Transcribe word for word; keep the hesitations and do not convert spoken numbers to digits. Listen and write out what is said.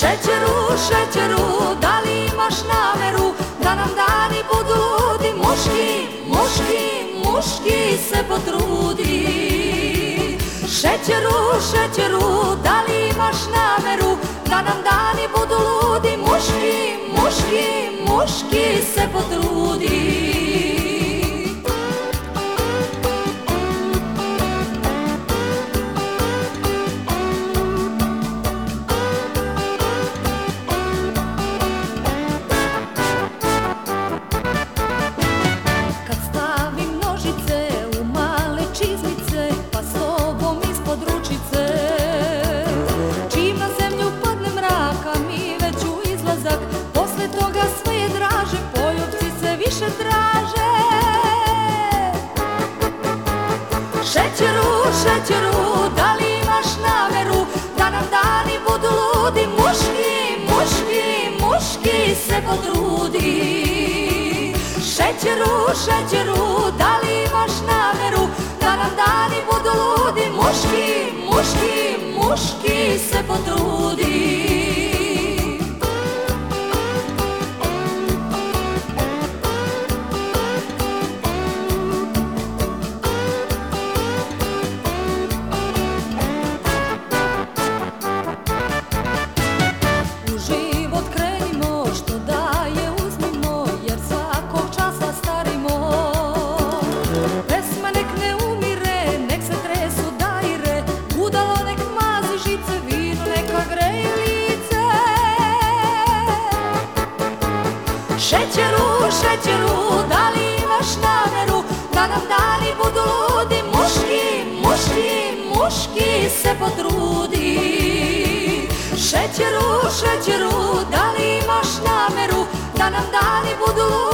Šećeru, šećeru, da li imaš nameru da nam dani budu ludi? Muški, muški, muški se potrudi. Šećeru, šećeru, da li imaš nameru da nam dani budu ludi? Muški, muški, muški se potrudi. Šećeru, šećeru, da li imaš nameru da nam dani budu ludi? Muški, muški, muški se potrudi. Šećeru, šećeru, da li imaš nameru da nam dani budu ludi? Muški, muški, muški se potrudi. Šećeru, šećeru, da li imaš nameru da nam dani budu ludi? Muški, muški, muški se potrudi. Šećeru, šećeru, da li imaš nameru da nam dani budu ludi?